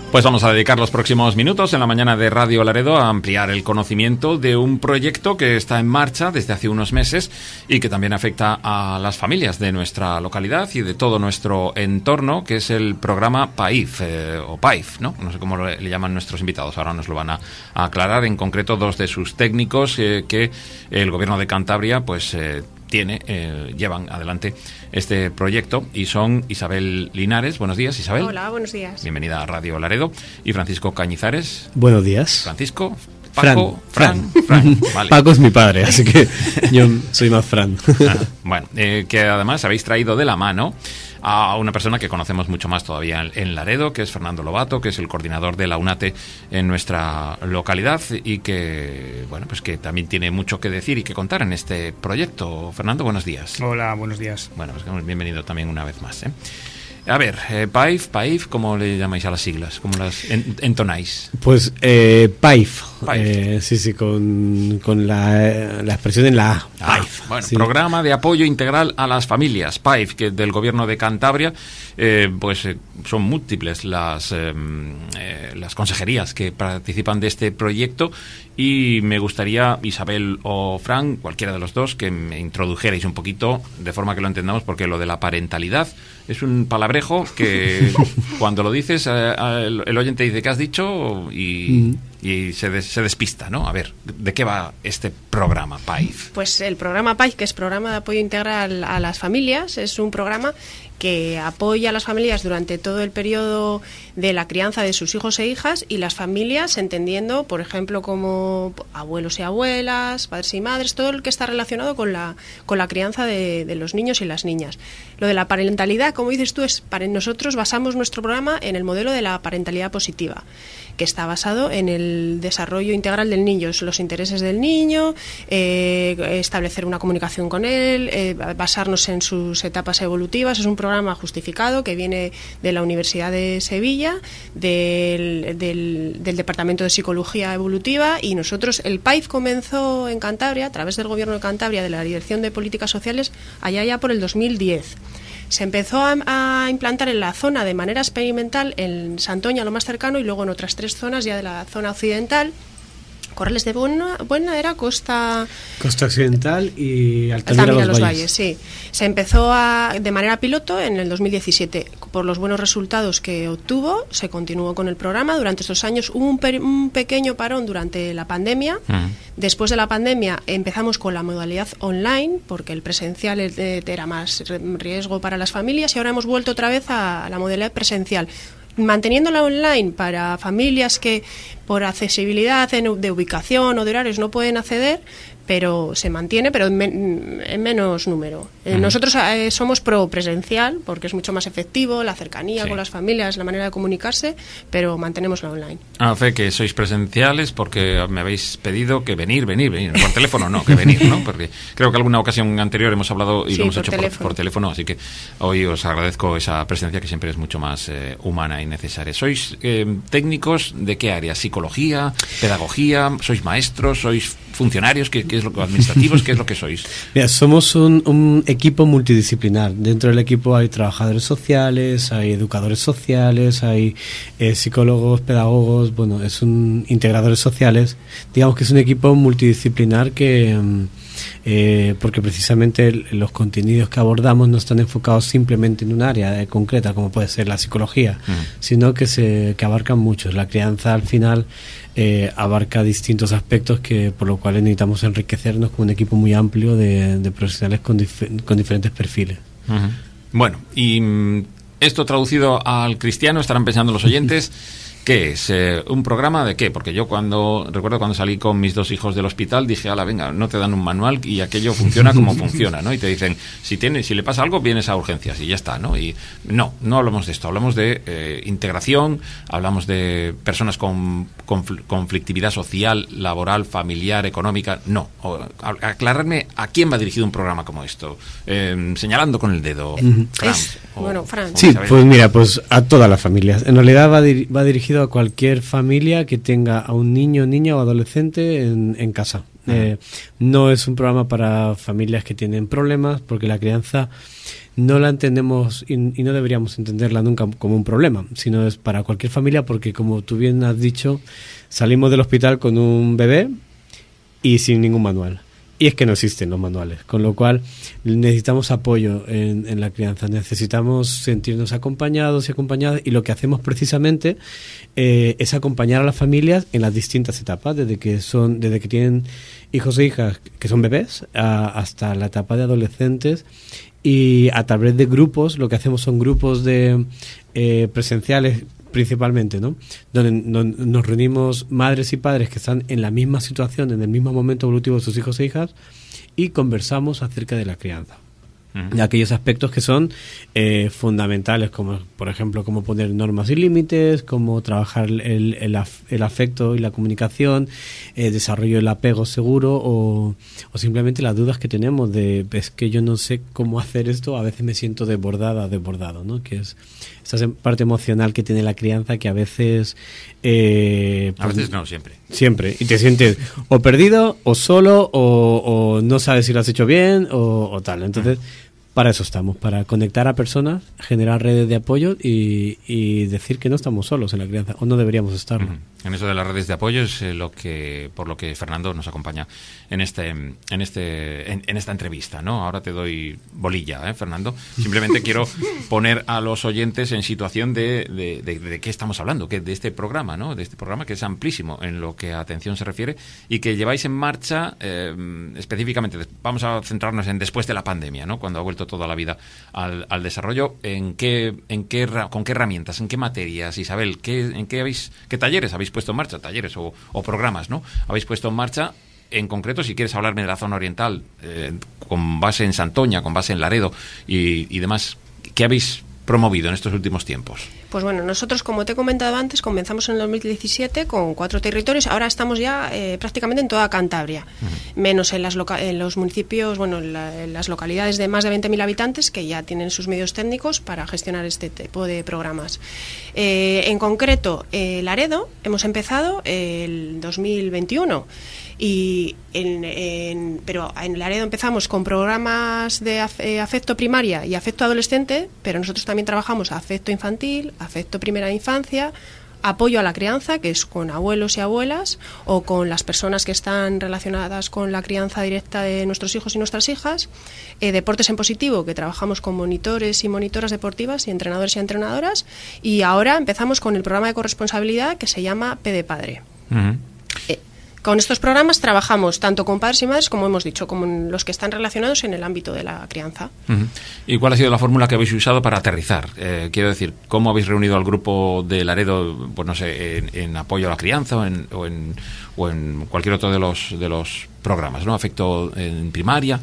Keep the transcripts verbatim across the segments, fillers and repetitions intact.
Pues vamos a dedicar los próximos minutos en la mañana de Radio Laredo a ampliar el conocimiento de un proyecto que está en marcha desde hace unos meses y que también afecta a las familias de nuestra localidad y de todo nuestro entorno, que es el programa P A I F, eh, o P A I F, ¿no? No sé cómo le, le llaman nuestros invitados, ahora nos lo van a, a aclarar, en concreto dos de sus técnicos eh, que el Gobierno de Cantabria pues eh, tiene, eh, llevan adelante este proyecto y son Isabel Linares. Buenos días, Isabel. Hola, buenos días. Bienvenida a Radio Laredo. Y Francisco Cañizares. Buenos días. Francisco. Paco. Fran. Fran. Fran. Fran. Vale. Paco es mi padre, así que yo soy más Fran. Ah, bueno, eh, que además habéis traído de la mano a una persona que conocemos mucho más todavía en Laredo, que es Fernando Lobato, que es el coordinador de la UNATE en nuestra localidad y que, bueno, pues que también tiene mucho que decir y que contar en este proyecto. Fernando, buenos días. Hola, buenos días. Bueno, pues bienvenido también una vez más, ¿eh? A ver, eh, P A I F, P A I F, ¿cómo le llamáis a las siglas? ¿Cómo las en, entonáis? Pues eh, P A I F, P A I F. Eh, sí, sí, con, con la, la expresión en la A. Ah, P A I F. Bueno, sí. Programa de Apoyo Integral a las Familias, P A I F, que del Gobierno de Cantabria, eh, pues eh, son múltiples las, eh, eh, las consejerías que participan de este proyecto y me gustaría, Isabel o Fran, cualquiera de los dos, que me introdujerais un poquito de forma que lo entendamos, porque lo de la parentalidad es un palabrejo que cuando lo dices eh, el, el oyente dice ¿qué has dicho? y, mm. y se, des, se despista, ¿no? A ver, ¿de qué va este programa P A I F? Pues el programa P A I F, que es Programa de Apoyo Integral a las Familias, es un programa que apoya a las familias durante todo el periodo de la crianza de sus hijos e hijas, y las familias entendiendo, por ejemplo, como abuelos y abuelas, padres y madres, todo lo que está relacionado con la con la crianza de, de los niños y las niñas. Lo de la parentalidad, como dices tú, es para nosotros basamos nuestro programa en el modelo de la parentalidad positiva, que está basado en el desarrollo integral del niño, los intereses del niño, eh, establecer una comunicación con él, eh, basarnos en sus etapas evolutivas. Es un programa justificado que viene de la Universidad de Sevilla, del, del, del Departamento de Psicología Evolutiva, y nosotros, el P A I F comenzó en Cantabria, a través del Gobierno de Cantabria, de la Dirección de Políticas Sociales, allá ya por el dos mil diez. Se empezó a, a implantar en la zona de manera experimental en Santoña, lo más cercano, y luego en otras tres zonas ya de la zona occidental. Corrales de Buena, Buena era Costa... Costa Occidental y Altamira, Altamira los, los Valles. Valles, sí. Se empezó a, de manera piloto en el dos mil diecisiete. Por los buenos resultados que obtuvo, se continuó con el programa. Durante estos años hubo un, per, un pequeño parón durante la pandemia. Uh-huh. Después de la pandemia empezamos con la modalidad online, porque el presencial era más riesgo para las familias, y ahora hemos vuelto otra vez a la modalidad presencial, manteniéndola online para familias que por accesibilidad de ubicación o de horarios no pueden acceder, pero se mantiene, pero en, men- en menos número. Uh-huh. Nosotros eh, somos pro presencial, porque es mucho más efectivo, la cercanía sí. con las familias, la manera de comunicarse, pero mantenemos la online. A fe que sois presenciales porque me habéis pedido que venir, venir, venir, por teléfono no, que venir, ¿no? Porque creo que alguna ocasión anterior hemos hablado y sí, lo hemos por hecho teléfono. Por, por teléfono, así que hoy os agradezco esa presencia que siempre es mucho más eh, humana y necesaria. ¿Sois eh, técnicos de qué área? ¿Psicología? ¿Pedagogía? ¿Sois maestros? ¿Sois funcionarios? ¿Qué, qué es lo que administrativos? ¿Qué es lo que sois? Mira, somos un, un equipo multidisciplinar. Dentro del equipo hay trabajadores sociales, hay educadores sociales, hay eh, psicólogos, pedagogos, bueno, es un integradores sociales. Digamos que es un equipo multidisciplinar que eh, porque precisamente el, los contenidos que abordamos no están enfocados simplemente en un área eh, concreta, como puede ser la psicología, uh-huh. sino que se que abarcan muchos. La crianza al final Eh, abarca distintos aspectos, que por lo cual necesitamos enriquecernos con un equipo muy amplio de, de profesionales con, dif- con diferentes perfiles. Uh-huh. Bueno, y esto traducido al cristiano, estarán pensando los oyentes, ¿qué es? Eh, ¿Un programa de qué? Porque yo cuando recuerdo cuando salí con mis dos hijos del hospital dije, ala, venga, no te dan un manual y aquello funciona como funciona, ¿no? Y te dicen, si tiene, si le pasa algo, vienes a urgencias y ya está, ¿no? Y no, no hablamos de esto, hablamos de eh, integración, hablamos de personas con confl- conflictividad social, laboral, familiar, económica, no. O, a, aclararme a quién va dirigido un programa como esto, eh, señalando con el dedo. Uh-huh. Fran, es, o, bueno, Fran. Sí, pues mira, pues a todas las familias. En realidad va, dir- va dirigido a cualquier familia que tenga a un niño, niña o adolescente en, en casa. Eh, no es un programa para familias que tienen problemas, porque la crianza no la entendemos y, y no deberíamos entenderla nunca como un problema, sino es para cualquier familia, porque como tú bien has dicho, salimos del hospital con un bebé y sin ningún manual. Y es que no existen los manuales, con lo cual necesitamos apoyo en, en la crianza, necesitamos sentirnos acompañados y acompañadas, y lo que hacemos precisamente eh, es acompañar a las familias en las distintas etapas, desde que son, desde que tienen hijos e hijas que son bebés a, hasta la etapa de adolescentes, y a través de grupos, lo que hacemos son grupos de eh, presenciales principalmente, ¿no? Donde, donde nos reunimos madres y padres que están en la misma situación, en el mismo momento evolutivo de sus hijos e hijas, y conversamos acerca de la crianza. De aquellos aspectos que son eh, fundamentales, como por ejemplo cómo poner normas y límites, cómo trabajar el, el, af, el afecto y la comunicación, eh, desarrollo del apego seguro, o, o simplemente las dudas que tenemos de es que yo no sé cómo hacer esto, a veces me siento desbordada, desbordado, ¿no? Que es esa parte emocional que tiene la crianza, que a veces eh, a veces no, siempre siempre, y te sientes o perdido o solo o, o no sabes si lo has hecho bien o, o tal. Entonces para eso estamos, para conectar a personas, generar redes de apoyo y, y decir que no estamos solos en la crianza, o no deberíamos estarlo. Uh-huh. En eso de las redes de apoyo es eh, lo que, por lo que Fernando nos acompaña en este, en este, en, en esta entrevista, ¿no? Ahora te doy bolilla, ¿eh, Fernando? Simplemente quiero poner a los oyentes en situación de, de, de, de qué estamos hablando, que de este programa, ¿no? De este programa que es amplísimo en lo que a atención se refiere y que lleváis en marcha eh, específicamente. Vamos a centrarnos en después de la pandemia, ¿no? Cuando ha vuelto toda la vida al, al desarrollo. ¿En qué, en qué, con qué herramientas, en qué materias, Isabel? ¿Qué, en qué habéis, qué talleres habéis puesto en marcha? Talleres o, o programas, ¿no? Habéis puesto en marcha. En concreto, si quieres hablarme de la zona oriental, eh, con base en Santoña, con base en Laredo y, y demás, ¿qué habéis promovido en estos últimos tiempos? Pues bueno, nosotros, como te he comentado antes, comenzamos en el dos mil diecisiete con cuatro territorios. Ahora estamos ya eh, prácticamente en toda Cantabria, uh-huh. menos en, las loca- en los municipios, bueno, en, la, en las localidades de más de veinte mil habitantes, que ya tienen sus medios técnicos para gestionar este tipo de programas. Eh, en concreto, eh, Laredo, hemos empezado el dos mil veintiuno. Y en, en, pero en Laredo empezamos con programas de afecto primaria y afecto adolescente, pero nosotros también trabajamos afecto infantil, afecto primera infancia, apoyo a la crianza, que es con abuelos y abuelas, o con las personas que están relacionadas con la crianza directa de nuestros hijos y nuestras hijas, eh, deportes en positivo, que trabajamos con monitores y monitoras deportivas y entrenadores y entrenadoras, y ahora empezamos con el programa de corresponsabilidad que se llama P de Padre. Uh-huh. eh, Con estos programas trabajamos tanto con padres y madres, como hemos dicho, como en los que están relacionados en el ámbito de la crianza. Uh-huh. ¿Y cuál ha sido la fórmula que habéis usado para aterrizar? Eh, quiero decir, ¿cómo habéis reunido al grupo de Laredo, pues no sé, en, en apoyo a la crianza o en, o en, o en cualquier otro de los de los programas, ¿no? Afecto en primaria,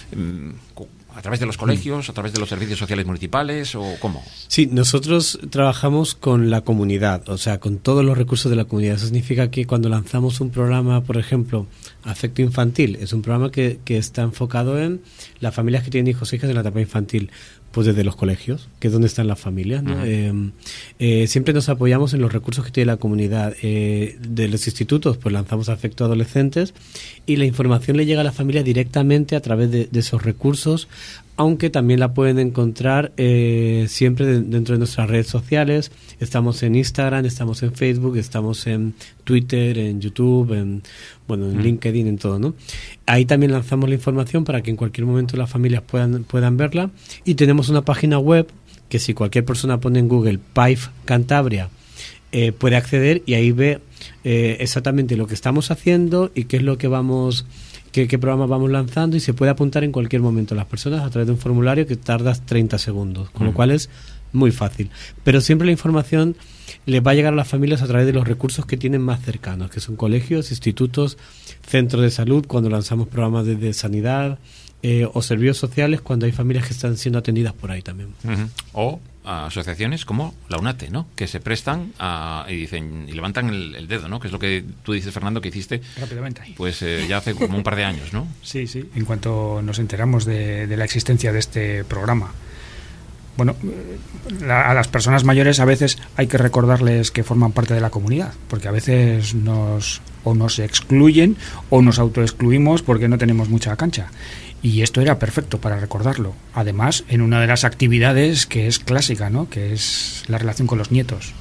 ¿a través de los colegios, a través de los servicios sociales municipales o cómo? Sí, nosotros trabajamos con la comunidad, o sea, con todos los recursos de la comunidad. Eso significa que cuando lanzamos un programa, por ejemplo, Afecto Infantil, es un programa que, que está enfocado en las familias que tienen hijos e hijas en la etapa infantil, pues desde los colegios, que es donde están las familias, ¿no? Uh-huh. eh, eh, siempre nos apoyamos en los recursos que tiene la comunidad. Eh, de los institutos, pues lanzamos Afecto Adolescentes y la información le llega a la familia directamente a través de, de esos recursos, aunque también la pueden encontrar eh, siempre de, dentro de nuestras redes sociales. Estamos en Instagram, estamos en Facebook, estamos en Twitter, en YouTube, en, bueno, en mm. LinkedIn, en todo, ¿no? Ahí también lanzamos la información para que en cualquier momento las familias puedan, puedan verla. Y tenemos una página web que si cualquier persona pone en Google P A I F Cantabria, eh, puede acceder y ahí ve eh, exactamente lo que estamos haciendo y qué es lo que vamos... Qué, qué programa vamos lanzando, y se puede apuntar en cualquier momento las personas a través de un formulario que tarda treinta segundos, con mm. lo cual es muy fácil. Pero siempre la información les va a llegar a las familias a través de los recursos que tienen más cercanos, que son colegios, institutos, centros de salud, cuando lanzamos programas de, de sanidad, eh, o servicios sociales, cuando hay familias que están siendo atendidas por ahí también. Uh-huh. O a asociaciones como la UNATE, ¿no? Que se prestan a, y dicen y levantan el, el dedo, ¿no? Que es lo que tú dices, Fernando, que hiciste rápidamente. Pues eh, ya hace como un par de años, ¿no? Sí, sí. En cuanto nos enteramos de, de la existencia de este programa, bueno, la, a las personas mayores a veces hay que recordarles que forman parte de la comunidad, porque a veces nos o nos excluyen o nos autoexcluimos porque no tenemos mucha cancha. Y esto era perfecto para recordarlo. Además, en una de las actividades que es clásica, ¿no? Que es la relación con los nietos.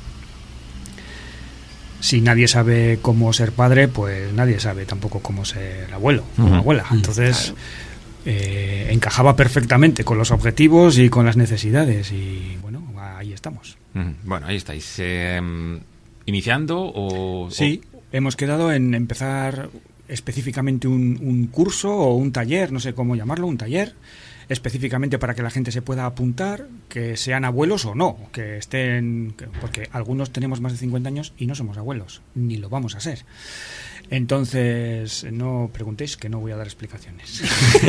Si nadie sabe cómo ser padre, pues nadie sabe tampoco cómo ser abuelo o uh-huh. abuela. Entonces, claro. eh, encajaba perfectamente con los objetivos y con las necesidades. Y bueno, ahí estamos. Uh-huh. Bueno, ahí estáis. Eh, ¿Iniciando o...? Sí, o... hemos quedado en empezar específicamente un, un curso o un taller, no sé cómo llamarlo, un taller, específicamente para que la gente se pueda apuntar, que sean abuelos o no, que estén, porque algunos tenemos más de cincuenta años y no somos abuelos, ni lo vamos a ser. Entonces, no preguntéis, que no voy a dar explicaciones.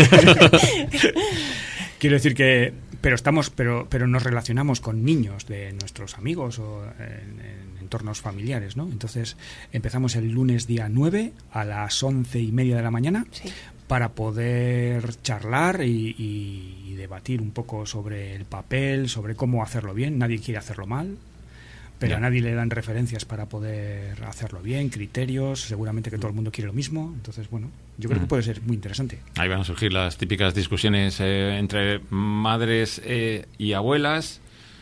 Quiero decir que, pero estamos, pero, pero nos relacionamos con niños de nuestros amigos o en, en entornos familiares, ¿no? Entonces, empezamos el lunes día nueve a las once y media de la mañana. Sí. Para poder charlar y, y, y debatir un poco sobre el papel, sobre cómo hacerlo bien. Nadie quiere hacerlo mal, pero yeah. a nadie le dan referencias para poder hacerlo bien, criterios, seguramente que todo el mundo quiere lo mismo. Entonces, bueno, yo creo mm. que puede ser muy interesante. Ahí van a surgir las típicas discusiones eh, entre madres eh, y abuelas.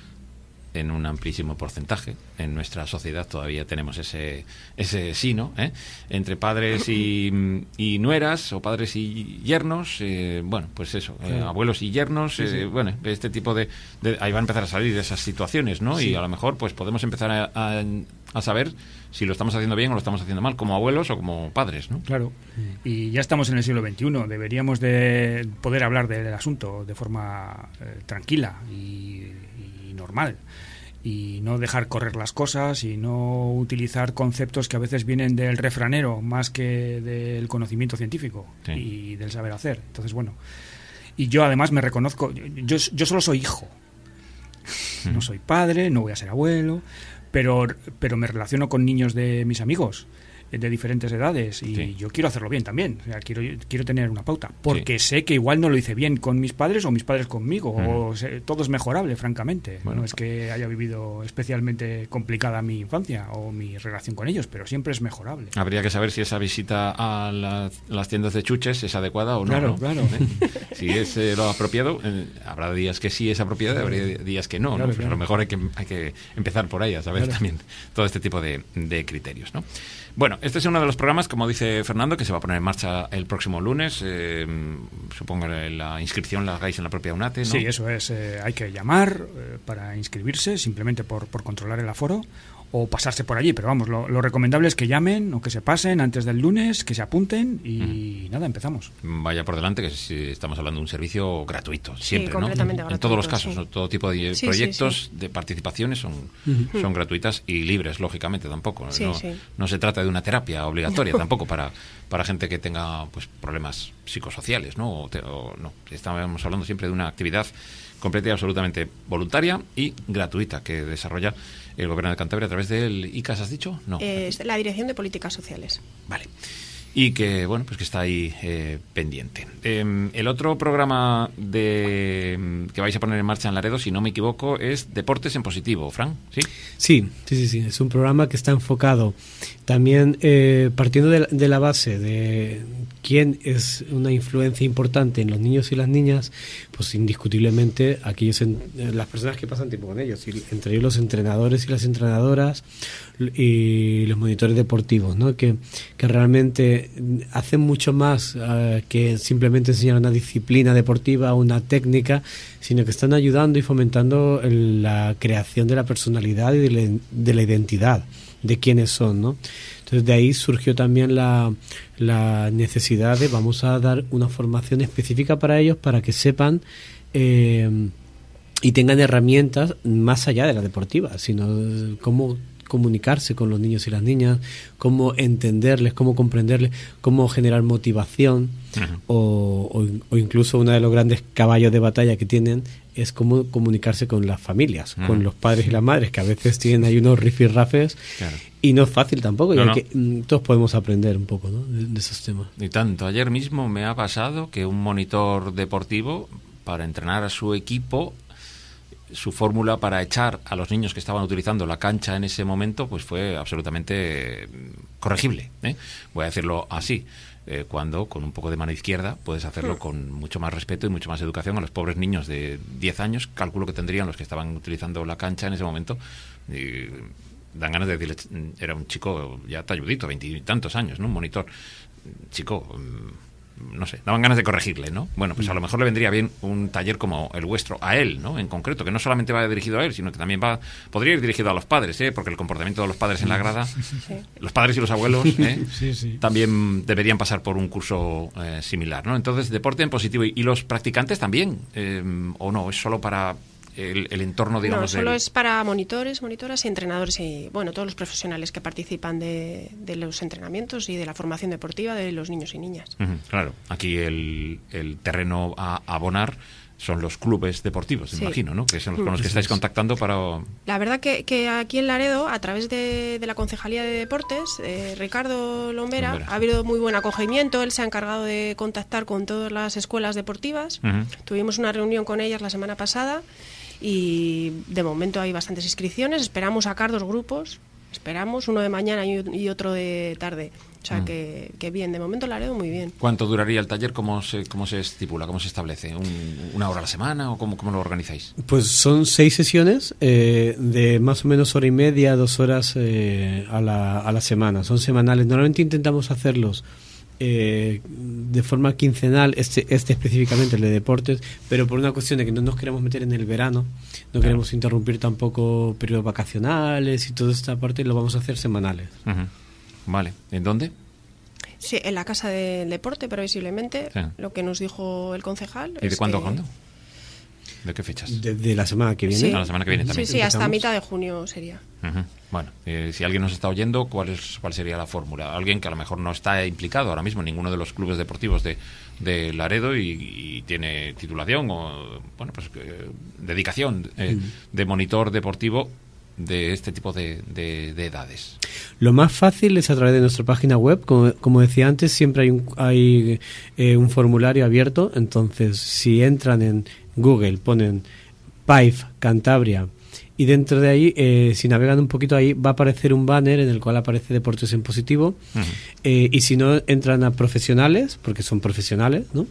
En un amplísimo porcentaje. En nuestra sociedad todavía tenemos ese ese sino, ¿eh? Entre padres y, y nueras, o padres y yernos, eh, bueno, pues eso, eh, claro. abuelos y yernos, sí, sí. Eh, bueno, este tipo de, de... Ahí va a empezar a salir esas situaciones, ¿no? Sí. Y a lo mejor pues podemos empezar a, a, a saber si lo estamos haciendo bien o lo estamos haciendo mal, como abuelos o como padres, ¿no? Claro, y ya estamos en el siglo veintiuno, deberíamos de poder hablar del asunto de forma eh, tranquila y, y normal. Y no dejar correr las cosas y no utilizar conceptos que a veces vienen del refranero más que del conocimiento científico sí. y del saber hacer. Entonces, bueno, y yo además me reconozco, yo, yo solo soy hijo, mm. no soy padre, no voy a ser abuelo, pero, pero me relaciono con niños de mis amigos de diferentes edades y sí. yo quiero hacerlo bien también, o sea, quiero quiero tener una pauta, porque sí. sé que igual no lo hice bien con mis padres o mis padres conmigo, mm. o sé, todo es mejorable, francamente. Bueno, no es que haya vivido especialmente complicada mi infancia o mi relación con ellos, pero siempre es mejorable. Habría que saber si esa visita a la, las tiendas de chuches es adecuada o no. Claro, ¿no? claro. ¿Eh? Si es eh, lo apropiado, eh, habrá días que sí es apropiado, claro. habrá días que no, claro, ¿no? Pues claro. a lo mejor hay que, hay que empezar por ahí a saber claro. también todo este tipo de, de criterios, ¿no? Bueno, este es uno de los programas, como dice Fernando, que se va a poner en marcha el próximo lunes. Eh, supongo que la inscripción la hagáis en la propia UNATE, ¿no? Sí, eso es. Eh, hay que llamar eh, para inscribirse, simplemente por, por controlar el aforo, o pasarse por allí. Pero vamos, lo, lo recomendable es que llamen o que se pasen antes del lunes, que se apunten y mm. nada, empezamos. Vaya por delante que si estamos hablando de un servicio gratuito, siempre, sí, completamente ¿no? gratuito, en todos los casos, sí. ¿no? Todo tipo de sí, proyectos sí, sí. de participaciones son, uh-huh. son gratuitas y libres, lógicamente, tampoco. Sí, no, sí. no se trata de una terapia obligatoria tampoco para, para gente que tenga pues problemas psicosociales, ¿no? O te, o, no. Estamos hablando siempre de una actividad completa y absolutamente voluntaria y gratuita que desarrolla el Gobierno de Cantabria a través del I C A S, ¿has dicho? No. Eh, la Dirección de Políticas Sociales. Vale. Y que, bueno, pues que está ahí eh, pendiente. Eh, el otro programa de que vais a poner en marcha en Laredo, si no me equivoco, es Deportes en Positivo, Fran, ¿sí? Sí, sí, sí, sí. Es un programa que está enfocado también eh, partiendo de la, de la base de quién es una influencia importante en los niños y las niñas, pues indiscutiblemente aquellos en, las personas que pasan tiempo con ellos, y entre ellos los entrenadores y las entrenadoras y los monitores deportivos, ¿no? Que, que realmente hacen mucho más uh, que simplemente enseñar una disciplina deportiva o una técnica, sino que están ayudando y fomentando el, la creación de la personalidad y de la, de la identidad de quiénes son, ¿no? Entonces de ahí surgió también la, la necesidad de vamos a dar una formación específica para ellos para que sepan eh, y tengan herramientas más allá de la deportiva, sino cómo comunicarse con los niños y las niñas, cómo entenderles, cómo comprenderles, cómo generar motivación, uh-huh. o, o, o incluso uno de los grandes caballos de batalla que tienen es cómo comunicarse con las familias, uh-huh. con los padres y las madres, que a veces tienen ahí unos rifirrafes, claro. y no es fácil tampoco, no, y no. que todos podemos aprender un poco, ¿no? de, de esos temas. Y tanto, ayer mismo me ha pasado que un monitor deportivo, para entrenar a su equipo, su fórmula para echar a los niños que estaban utilizando la cancha en ese momento pues fue absolutamente corregible, ¿eh? Voy a decirlo así. Eh, cuando con un poco de mano izquierda puedes hacerlo con mucho más respeto y mucho más educación a los pobres niños de diez años, calculo que tendrían los que estaban utilizando la cancha en ese momento, y dan ganas de decirle, era un chico ya talludito, veintitantos años, ¿no? Un monitor, chico, no sé, daban ganas de corregirle, ¿no? Bueno, pues a lo mejor le vendría bien un taller como el vuestro, a él, ¿no? En concreto, que no solamente va dirigido a él, sino que también va, podría ir dirigido a los padres, ¿eh? Porque el comportamiento de los padres en la grada, sí. Los padres y los abuelos, ¿eh? Sí, sí. También deberían pasar por un curso eh, similar, ¿no? Entonces, deporte en positivo. ¿Y, y los practicantes también? Eh, ¿O no? ¿Es solo para el, el entorno, digamos? No, solo del... es para monitores, monitoras y entrenadores y, bueno, todos los profesionales que participan de, de los entrenamientos y de la formación deportiva de los niños y niñas. Uh-huh, claro, aquí el, el terreno a abonar son los clubes deportivos, sí. imagino, ¿no? Que son los con los que estáis contactando para... La verdad que, que aquí en Laredo, a través de, de la Concejalía de Deportes, eh, Ricardo Lombera, Lombera, ha habido muy buen acogimiento. Él se ha encargado de contactar con todas las escuelas deportivas. Uh-huh. Tuvimos una reunión con ellas la semana pasada y de momento hay bastantes inscripciones. Esperamos sacar dos grupos, esperamos uno de mañana y otro de tarde. O sea, mm. que, que bien, de momento Laredo muy bien. ¿Cuánto duraría el taller? ¿Cómo se, cómo se estipula? ¿Cómo se establece? ¿Un, ¿Una hora a la semana o cómo, cómo lo organizáis? Pues son seis sesiones eh, de más o menos hora y media, dos horas eh, a, la, a la semana. Son semanales. Normalmente intentamos hacerlos eh, de forma quincenal, este, este específicamente, el de deportes, pero por una cuestión de que no nos queremos meter en el verano, no claro. queremos interrumpir tampoco periodos vacacionales y toda esta parte, lo vamos a hacer semanales. Uh-huh. Vale, ¿en dónde? Sí, en la Casa del Deporte, previsiblemente, sí. Lo que nos dijo el concejal. ¿Y de es cuándo a que... cuándo? ¿De qué fechas? De, de la semana que viene. Sí. A la semana que viene también. Sí, sí, hasta mitad de junio sería. Uh-huh. Bueno, eh, si alguien nos está oyendo, ¿cuál es cuál sería la fórmula? Alguien que a lo mejor no está implicado ahora mismo en ninguno de los clubes deportivos de, de Laredo y, y tiene titulación o, bueno, pues eh, dedicación eh, uh-huh. de monitor deportivo de este tipo de, de, de edades. Lo más fácil es a través de nuestra página web. Como, como decía antes, siempre hay un, hay, eh, un formulario abierto. Entonces, si entran en Google, ponen P A I F Cantabria y dentro de ahí, eh, si navegan un poquito ahí, va a aparecer un banner en el cual aparece Deportes en Positivo. Uh-huh. eh, y si no, entran a profesionales, porque son profesionales, ¿no?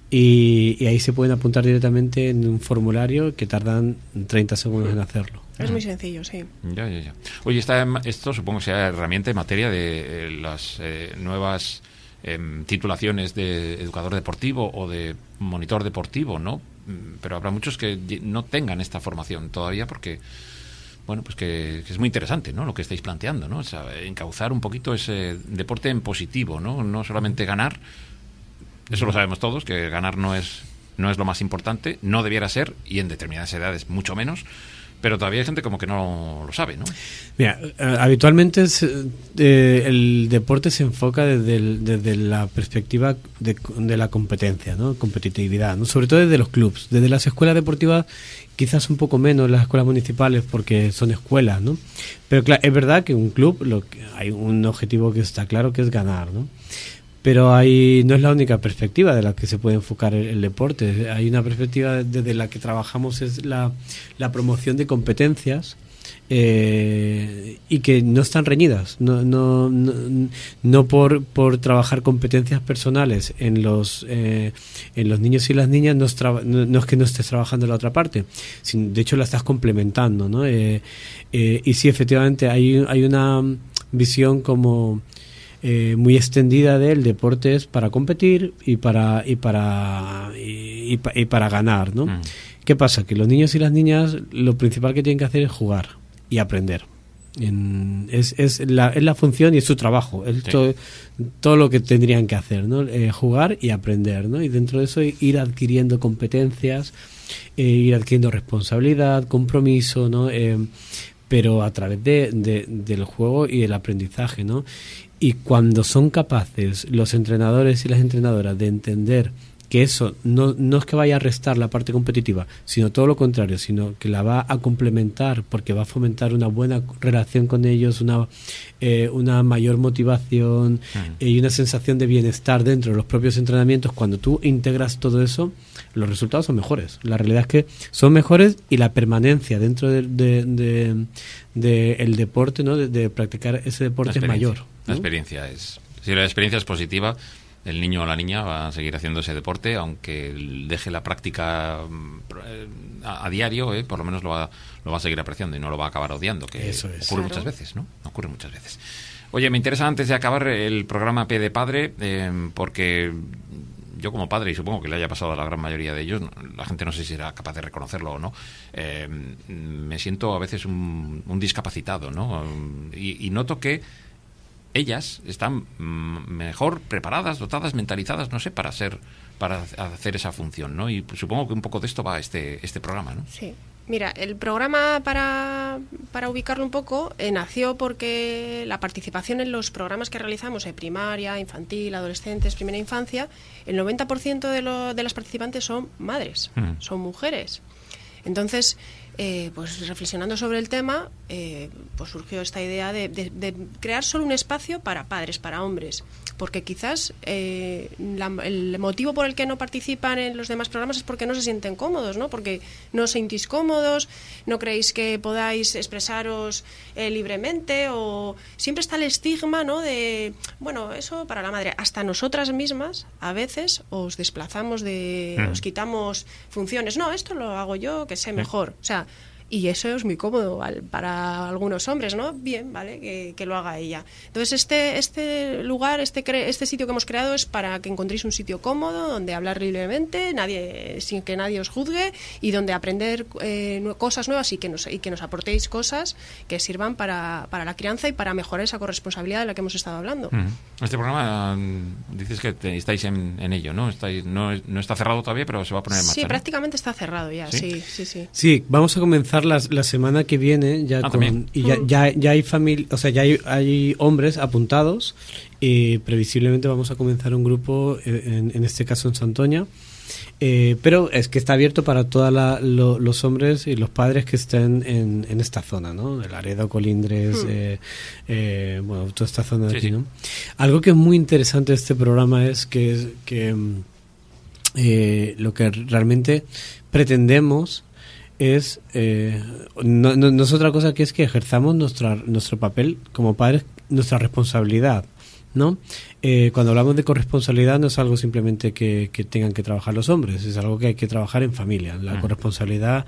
Y, y ahí se pueden apuntar directamente en un formulario que tardan treinta segundos en hacerlo. Es muy sencillo, sí. Ya, ya, ya. Oye, esta, esto supongo que sea herramienta en materia de eh, las eh, nuevas eh, titulaciones de educador deportivo o de monitor deportivo, ¿no? Pero habrá muchos que no tengan esta formación todavía porque, bueno, pues que, que es muy interesante, ¿no? Lo que estáis planteando, ¿no? O sea, encauzar un poquito ese deporte en positivo, ¿no? No solamente ganar, eso lo sabemos todos, que ganar no es, no es lo más importante, no debiera ser, y en determinadas edades mucho menos. Pero todavía hay gente como que no lo sabe, ¿no? Mira, eh, habitualmente es, eh, el deporte se enfoca desde, el, desde la perspectiva de, de la competencia, ¿no? Competitividad, ¿no? Sobre todo desde los clubs. Desde las escuelas deportivas quizás un poco menos, las escuelas municipales porque son escuelas, ¿no? Pero claro, es verdad que un club, lo que, hay un objetivo que está claro que es ganar, ¿no? Pero ahí no es la única perspectiva de la que se puede enfocar el, el deporte. Hay una perspectiva desde la que trabajamos, es la, la promoción de competencias eh, y que no están reñidas. No, no, no, no por, por trabajar competencias personales en los eh, en los niños y las niñas no es, tra- no, no es que no estés trabajando en la otra parte, sino, de hecho la estás complementando, ¿no? Eh, eh, y sí, efectivamente hay, hay una visión como... Eh, muy extendida del deporte es para competir y para y para y, y, y para ganar, ¿no? Mm. ¿Qué pasa? Que los niños y las niñas lo principal que tienen que hacer es jugar y aprender. En, es, es, la, es la función y es su trabajo, es sí. todo, todo lo que tendrían que hacer, ¿no? Eh, jugar y aprender, ¿no? Y dentro de eso ir adquiriendo competencias, eh, ir adquiriendo responsabilidad, compromiso, ¿no? Eh, pero a través de, de, del juego y el aprendizaje, ¿no? Y cuando son capaces los entrenadores y las entrenadoras de entender que eso no, no es que vaya a restar la parte competitiva, sino todo lo contrario, sino que la va a complementar porque va a fomentar una buena relación con ellos, una, eh, una mayor motivación uh-huh. y una sensación de bienestar dentro de los propios entrenamientos. Cuando tú integras todo eso, los resultados son mejores. La realidad es que son mejores y la permanencia dentro de, de, de, de el deporte, ¿no? de, de practicar ese deporte es mayor, ¿no? La experiencia es, si la experiencia es positiva, el niño o la niña va a seguir haciendo ese deporte, aunque deje la práctica a, a diario, ¿eh? por lo menos lo va, lo va a seguir apreciando y no lo va a acabar odiando, que Eso es. ocurre Claro. muchas veces, ¿no? Ocurre muchas veces. Oye, me interesa antes de acabar el programa P de Padre, eh, porque yo como padre, y supongo que le haya pasado a la gran mayoría de ellos, la gente no sé si será capaz de reconocerlo o no, eh, me siento a veces un, un discapacitado, ¿no? Y, y noto que ellas están mejor preparadas, dotadas, mentalizadas, no sé, para ser, para hacer esa función, ¿no? Y supongo que un poco de esto va este este programa, ¿no? Sí. Mira, el programa, para, para ubicarlo un poco, eh, nació porque la participación en los programas que realizamos en primaria, infantil, adolescentes, primera infancia, el noventa por ciento de, lo, de las participantes son madres, mm. son mujeres. Entonces, eh, pues reflexionando sobre el tema, eh, pues surgió esta idea de, de, de crear solo un espacio para padres, para hombres, porque quizás eh, la, el motivo por el que no participan en los demás programas es porque no se sienten cómodos, ¿no? Porque no os sentís cómodos, no creéis que podáis expresaros eh, libremente, o siempre está el estigma, ¿no? De, bueno, eso para la madre. Hasta nosotras mismas a veces os desplazamos de, mm. os quitamos funciones. No, esto lo hago yo, que sé mejor. O sea, y eso es muy cómodo al, para algunos hombres, ¿no? Bien, vale, que, que lo haga ella. Entonces, este este lugar, este cre- este sitio que hemos creado es para que encontréis un sitio cómodo, donde hablar libremente, nadie sin que nadie os juzgue, y donde aprender eh, cosas nuevas y que nos y que nos aportéis cosas que sirvan para, para la crianza y para mejorar esa corresponsabilidad de la que hemos estado hablando. Mm. Este programa, dices que te, estáis en, en ello, ¿no? Estáis, no, no está cerrado todavía, pero se va a poner en marcha, Sí, ¿no? prácticamente está cerrado ya, sí, sí, sí. Sí, sí vamos a comenzar La, la semana que viene ya ah, con, y ya, ya, ya hay familia, o sea, ya hay, hay hombres apuntados y previsiblemente vamos a comenzar un grupo en, en este caso en Santoña, eh, pero es que está abierto para todos lo, los hombres y los padres que estén en, en esta zona, ¿no? El Laredo, Colindres, mm. eh, eh, bueno, toda esta zona de sí, aquí, sí. ¿no? Algo que es muy interesante de este programa es que, que eh, lo que realmente pretendemos es eh, no, no, no es otra cosa que es que ejerzamos nuestra, nuestro papel como padres, nuestra responsabilidad, ¿no? Eh, cuando hablamos de corresponsabilidad no es algo simplemente que, que tengan que trabajar los hombres, es algo que hay que trabajar en familia. La uh-huh. corresponsabilidad,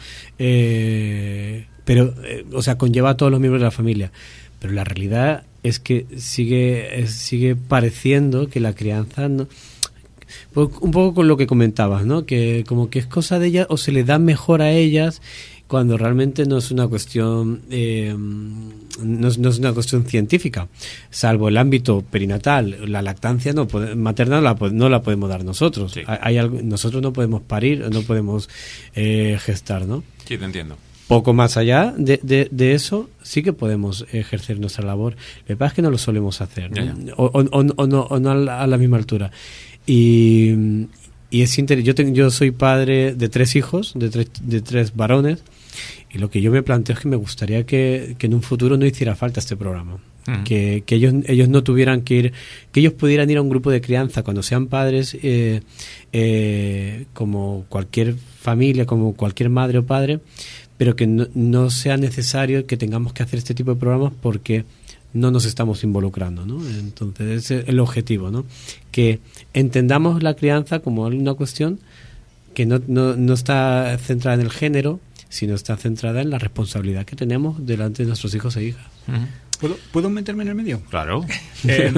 eh, pero, eh, o sea, conlleva a todos los miembros de la familia. Pero la realidad es que sigue, es, sigue pareciendo que la crianza no... Un poco con lo que comentabas, ¿no? Que como que es cosa de ellas o se le da mejor a ellas cuando realmente no es una cuestión eh, no, es, no es una cuestión científica, salvo el ámbito perinatal. La lactancia no puede, materna no la, no la podemos dar nosotros. Sí. Hay, hay algo, nosotros no podemos parir, no podemos eh, gestar, ¿no? Sí, te entiendo. Poco más allá de, de, de eso, sí que podemos ejercer nuestra labor. Lo que pasa es que no lo solemos hacer, ¿no? Ya, ya. O, o, o, o no, o no a la, a la misma altura. Y, y es inter- yo, tengo, yo soy padre de tres hijos, de tres, de tres varones, y lo que yo me planteo es que me gustaría que, que en un futuro no hiciera falta este programa. Uh-huh. Que, que ellos, ellos no tuvieran que ir, que ellos pudieran ir a un grupo de crianza cuando sean padres, eh, eh, como cualquier familia, como cualquier madre o padre, pero que no, no sea necesario que tengamos que hacer este tipo de programas porque no nos estamos involucrando, ¿no? Entonces ese es el objetivo, ¿no? Que entendamos la crianza como una cuestión que no, no, no está centrada en el género, sino está centrada en la responsabilidad que tenemos delante de nuestros hijos e hijas. ¿Puedo, ¿puedo meterme en el medio? Claro. Eh,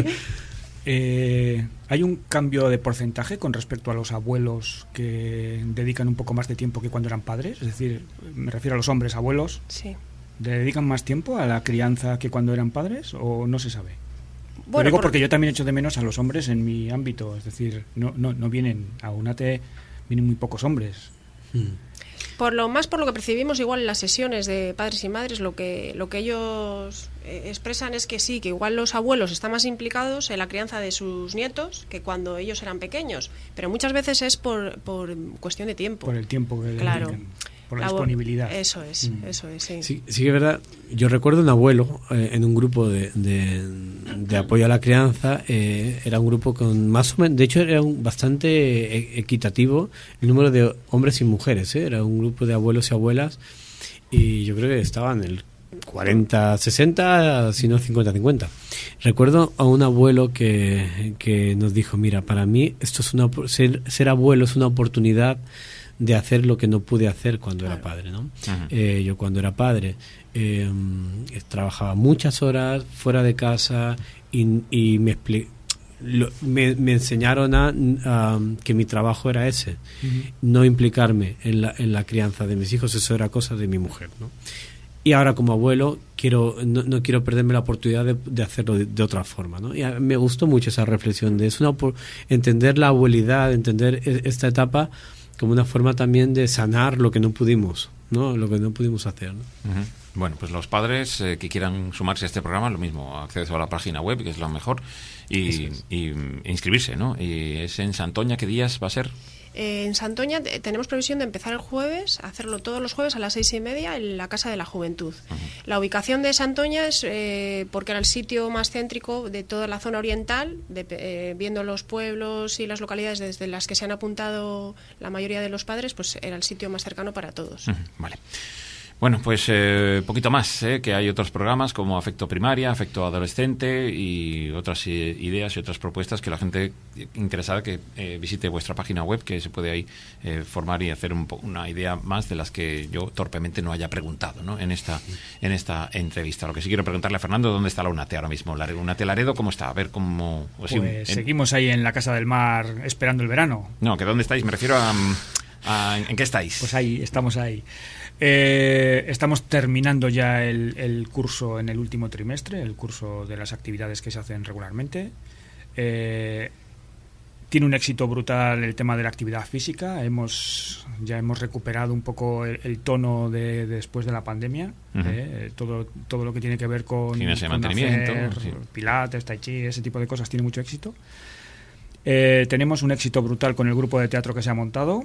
eh, ¿Hay un cambio de porcentaje con respecto a los abuelos que dedican un poco más de tiempo que cuando eran padres? Es decir, me refiero a los hombres abuelos. Sí. ¿Le dedican más tiempo a la crianza que cuando eran padres o no se sabe? Bueno, Lo digo por... porque yo también echo de menos a los hombres en mi ámbito, es decir, no no no vienen a UNATE, vienen muy pocos hombres. Hmm. Por lo más por lo que percibimos igual en las sesiones de padres y madres, lo que lo que ellos eh, expresan es que sí, que igual los abuelos están más implicados en la crianza de sus nietos que cuando ellos eran pequeños, pero muchas veces es por, por cuestión de tiempo. Por el tiempo que claro. dedican, por la, la disponibilidad. Eso es, mm. eso es, sí. Sí, sí que es verdad. Yo recuerdo un abuelo eh, en un grupo de, de, de apoyo a la crianza, eh, era un grupo con más o menos, de hecho era un, bastante equitativo el número de hombres y mujeres, ¿eh? Era un grupo de abuelos y abuelas y yo creo que estaban el cuarenta sesenta, si no cincuenta cincuenta. Recuerdo a un abuelo que, que nos dijo, mira, para mí esto es una ser, ser abuelo es una oportunidad de hacer lo que no pude hacer cuando claro. era padre, ¿no? Uh-huh. Eh, yo cuando era padre eh, trabajaba muchas horas fuera de casa y, y me, expli- lo, me me enseñaron a, a que mi trabajo era ese, uh-huh. no implicarme en la, en la crianza de mis hijos, eso era cosa de mi mujer, ¿no? Y ahora como abuelo quiero no, no quiero perderme la oportunidad de, de hacerlo de, de otra forma, ¿no? Y a, me gustó mucho esa reflexión de es una entender la abuelidad, entender esta etapa como una forma también de sanar lo que no pudimos, ¿no? Lo que no pudimos hacer, ¿no? Uh-huh. Bueno, pues los padres eh, que quieran sumarse a este programa, lo mismo, acceso a la página web, que es lo mejor, y, es. y inscribirse, ¿no? Y es en Santoña, ¿qué días va a ser? Eh, en Santoña t- tenemos previsión de empezar el jueves, hacerlo todos los jueves a las seis y media en la Casa de la Juventud. Uh-huh. La ubicación de Santoña es eh, porque era el sitio más céntrico de toda la zona oriental, de, eh, viendo los pueblos y las localidades desde las que se han apuntado la mayoría de los padres, pues era el sitio más cercano para todos. Uh-huh. Vale. Bueno, pues eh, poquito más, ¿eh? Que hay otros programas como Afecto Primaria, Afecto Adolescente y otras eh, ideas y otras propuestas que la gente interesada que eh, visite vuestra página web, que se puede ahí eh, formar y hacer un po- una idea más de las que yo torpemente no haya preguntado, ¿no? En esta en esta entrevista. Lo que sí quiero preguntarle a Fernando, ¿dónde está la UNATE ahora mismo? La UNATE Laredo, ¿cómo está? A ver cómo... Pues sí, en... seguimos ahí en la Casa del Mar esperando el verano. No, que ¿dónde estáis? Me refiero a... a ¿en qué estáis? Pues ahí, estamos ahí. Eh, estamos terminando ya el, el curso en el último trimestre, el curso de las actividades que se hacen regularmente. Eh, tiene un éxito brutal el tema de la actividad física. Hemos ya hemos recuperado un poco el, el tono de, de después de la pandemia. Uh-huh. eh, todo todo lo que tiene que ver con, con mantenimiento, hacer, sí. pilates, tai chi, ese tipo de cosas tiene mucho éxito. Eh, tenemos un éxito brutal con el grupo de teatro que se ha montado,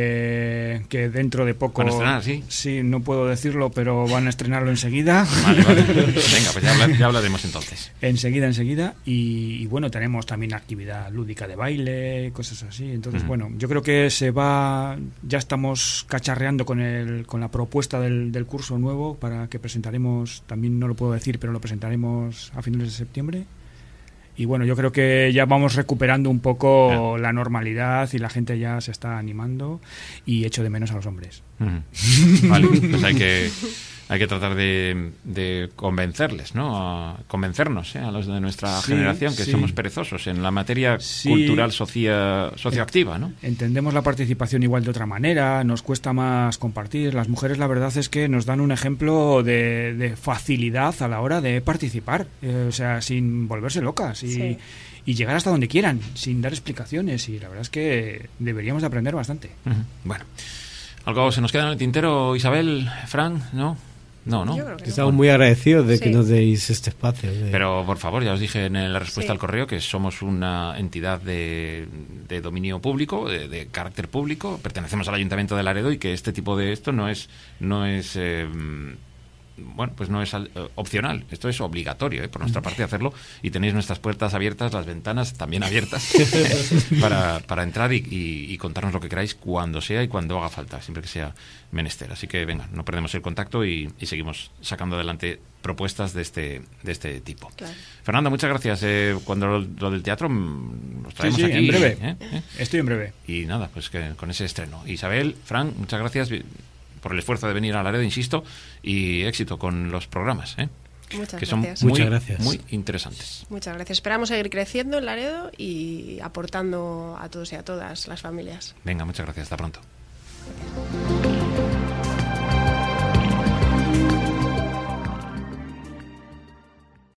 eh, que dentro de poco... ¿Van a estrenar, sí? Sí, no puedo decirlo, pero van a estrenarlo enseguida. Vale, vale. Venga, pues ya, habla, ya hablaremos entonces. Enseguida, enseguida. Y, y bueno, tenemos también actividad lúdica de baile, cosas así. Entonces, uh-huh. bueno, yo creo que se va... Ya estamos cacharreando con el con la propuesta del, del curso nuevo para que presentaremos, también no lo puedo decir, pero lo presentaremos a finales de septiembre. Y bueno, yo creo que ya vamos recuperando un poco yeah. la normalidad y la gente ya se está animando y echo de menos a los hombres. Mm. Vale, pues hay que hay que tratar de, de convencerles, ¿no? A convencernos, ¿eh? A los de nuestra sí, generación que sí. somos perezosos en la materia sí. cultural socia, socioactiva, ¿no? Entendemos la participación igual de otra manera, nos cuesta más compartir. Las mujeres, la verdad es que nos dan un ejemplo de, de facilidad a la hora de participar, eh, o sea, sin volverse locas y, sí. y llegar hasta donde quieran, sin dar explicaciones. Y la verdad es que deberíamos de aprender bastante. Uh-huh. Bueno, ¿algo se nos queda en el tintero, Isabel, Fran? ¿No? No, ¿no? Estamos no. muy agradecidos de sí. que nos deis este espacio. De... Pero, por favor, ya os dije en la respuesta sí. al correo que somos una entidad de, de dominio público, de, de carácter público, pertenecemos al Ayuntamiento de Laredo y que este tipo de esto no es... no es eh, bueno, pues no es uh, opcional, esto es obligatorio, ¿eh? Por nuestra parte hacerlo, y tenéis nuestras puertas abiertas, las ventanas también abiertas para, para entrar y, y, y contarnos lo que queráis cuando sea y cuando haga falta, siempre que sea menester. Así que venga, no perdemos el contacto y, y seguimos sacando adelante propuestas de este de este tipo. Claro. Fernando, muchas gracias. Eh, cuando lo, lo del teatro nos traemos sí, sí, aquí. En breve. ¿eh? ¿Eh? Estoy en breve. Y nada, pues que con ese estreno. Isabel, Fran, muchas gracias por el esfuerzo de venir a Laredo, insisto, y éxito con los programas, ¿eh? Muchas que son gracias. muy, Muchas gracias. muy interesantes. Muchas gracias. Esperamos seguir creciendo en Laredo y aportando a todos y a todas las familias. Venga, muchas gracias. Hasta pronto. Gracias.